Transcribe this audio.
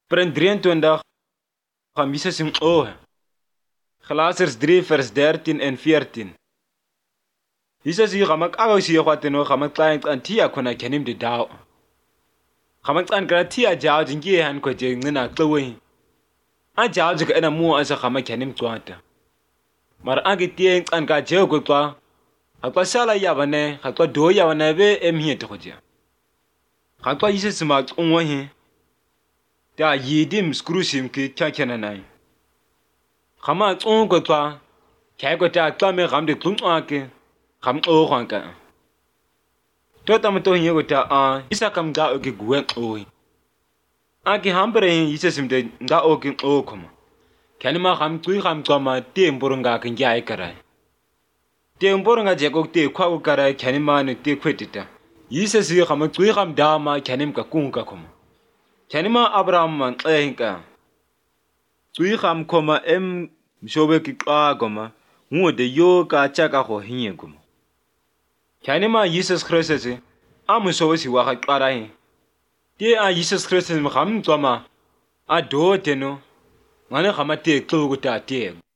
Print 23 gaan Jesus in Galasiërs 3 vers 13 en 14. Jesus hier gamak awusiye kwateno gamak klein antia khona kenim de daw. Gamak an gratia jaw jingi han ko je ngina xewe. A jaw jika ena mu asa gamak kenim twata. Mar agi tie an ka je ko kwa. Akwa sala yabane, akwa do yabane be emhiye to je. Akwa Jesus ma onwo he. Da yidim skrusim ki kyakenanai. Gama tsongo kwa kaya ta klame gamde tlumake gam oranka tota mto hiyo ta isa kam ga oge gwen oi aki hambre isa simde nga oge okoma kani ma gam tui gam kwama te mborunga kan jai kara te mborunga je ko te kwa kara kani ma ne te kwetita isa si gam tui gam dama kani ka kunka koma kani ma abraham man enka tui gam koma mshobe kika goma ngode yo ka chaka ho hinye goma kani ma Jesus Christ amushobe si wa ka hi te Jesus Christ m kham tsoma a do teno ngane khama te tlo go ta te